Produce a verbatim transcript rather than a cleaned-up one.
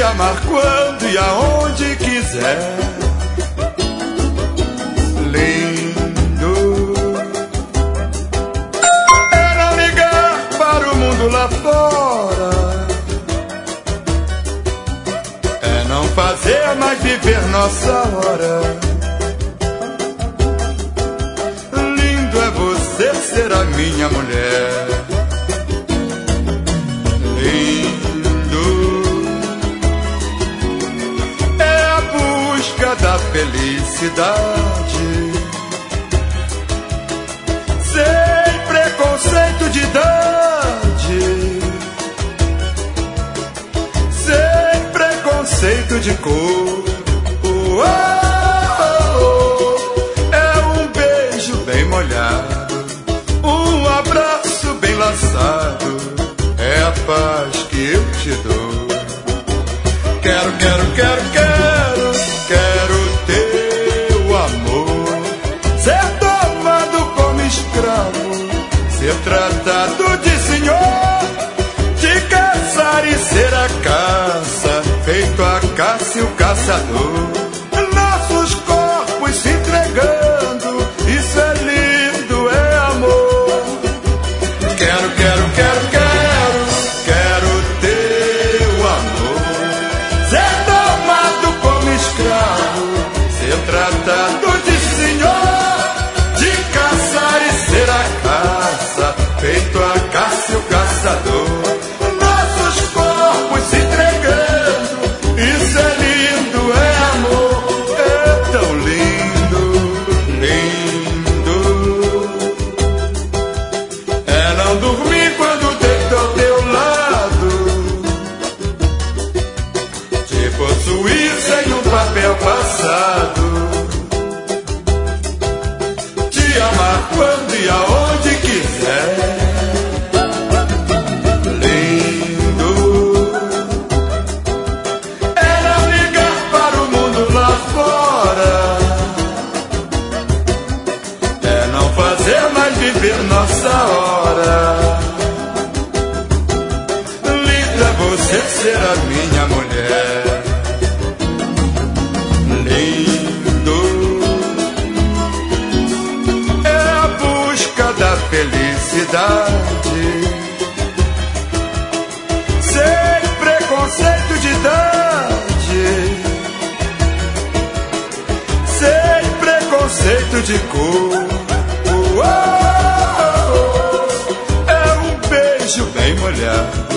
te amar quando e aonde quiser. Lindo é não ligar para o mundo lá fora, é não fazer mais viver nossa hora. Lindo é você ser a minha mulher. Da felicidade, sem preconceito de idade, sem preconceito de cor. Oh, oh, oh. É um beijo bem molhado, um abraço bem laçado, é a paz que eu te dou. Quero, quero, quero, quero, quero teu amor, ser tomado como escravo, ser tratado de senhor, te caçar e ser a caça, feito a caça e o caçador, nossos corpos se entregando, isso é lindo, é amor. Quero, quero, quero, quero, quero teu amor, ser tomado como escravo, ser tratado de senhor, de caçar e ser a caça, feito a caça e o caçador, nossos corpos se entregando, isso é lindo, é amor, é tão lindo, lindo. É não dormir quando deito ao teu lado, te possuir sem um papel passado, te amar quando e aonde quiser. Lindo é não ligar para o mundo lá fora, é não fazer mais viver nossa hora. Linda é você ser a minha mulher. Felicidade, sem preconceito de idade, sem preconceito de cor. Oh, oh, oh. É um beijo bem molhado,